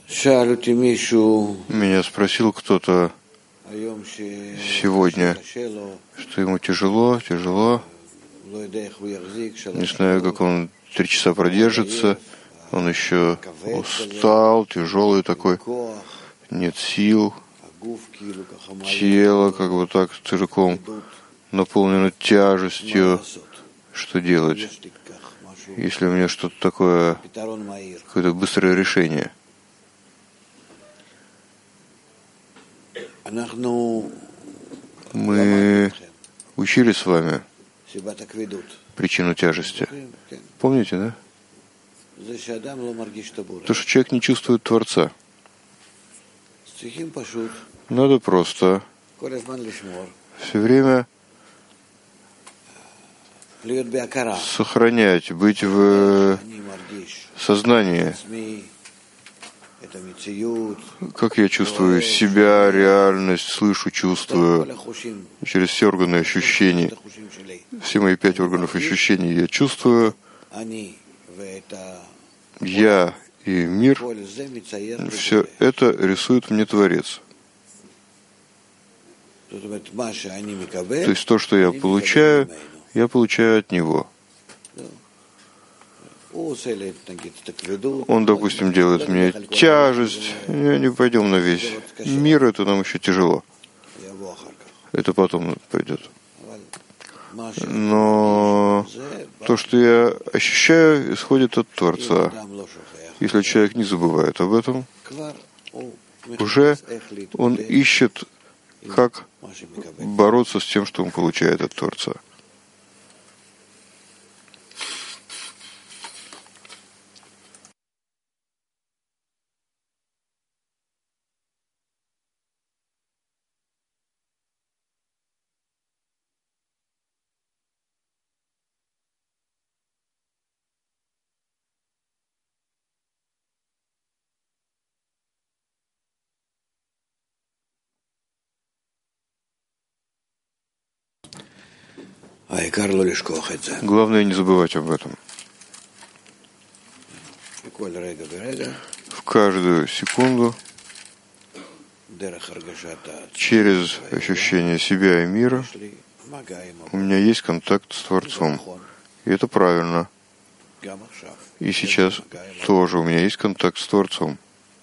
Меня спросил кто-то сегодня, что ему тяжело, не знаю, как он 3 часа продержится, он еще устал, тяжелый такой, нет сил, тело как бы так целиком наполнено тяжестью. Что делать, если у меня что-то такое, какое-то быстрое решение? Мы учили с вами причину тяжести. Помните, да? То, что человек не чувствует Творца. Надо просто все время сохранять, быть в сознании. Как я чувствую себя, реальность, слышу, чувствую. Через все органы ощущений. Все мои 5 органов ощущений я чувствую. Я и мир. Все это рисует мне Творец. То есть то, что я получаю от Него. Он, допустим, делает мне тяжесть. Не пойдем на весь мир, это нам еще тяжело. Это потом пойдет. Но то, что я ощущаю, исходит от Творца. Если человек не забывает об этом, уже он ищет, как бороться с тем, что он получает от Творца. Главное не забывать об этом. В каждую секунду через ощущение себя и мира у меня есть контакт с Творцом. И это правильно. И сейчас тоже у меня есть контакт с Творцом.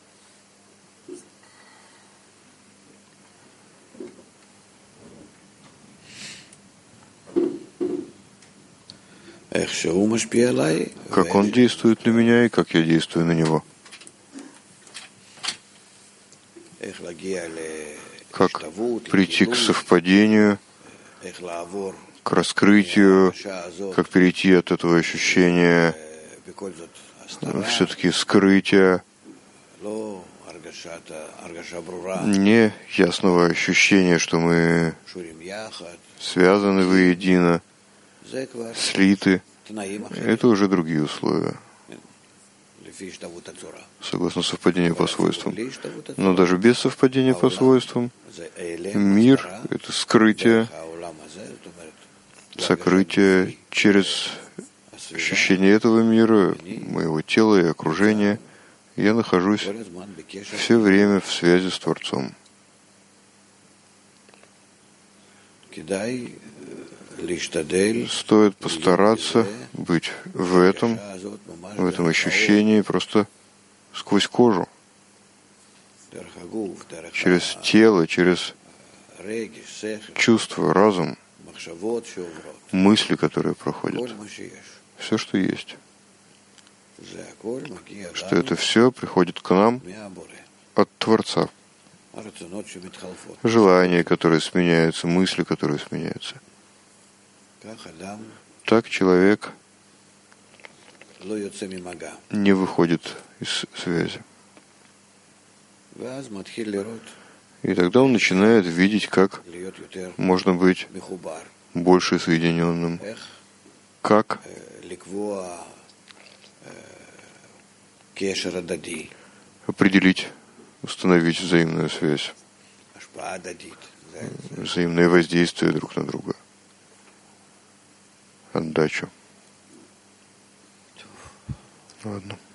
Как он действует на меня и как я действую на него. Как прийти к совпадению, к раскрытию, как перейти от этого ощущения все-таки скрытия, не ясного ощущения, что мы связаны воедино, слиты. Это уже другие условия, согласно совпадению по свойствам. Но даже без совпадения по свойствам мир — это скрытие, сокрытие через ощущение этого мира, моего тела и окружения. Я нахожусь все время в связи с Творцом. Стоит постараться быть в этом ощущении просто сквозь кожу, через тело, через чувство, разум, мысли, которые проходят. Все, что есть. Что это все приходит к нам от Творца. Желания, которые сменяются, мысли, которые сменяются. Так человек не выходит из связи. И тогда он начинает видеть, как можно быть больше соединенным, как определить, установить взаимную связь, взаимное воздействие друг на друга, отдачу. Ладно.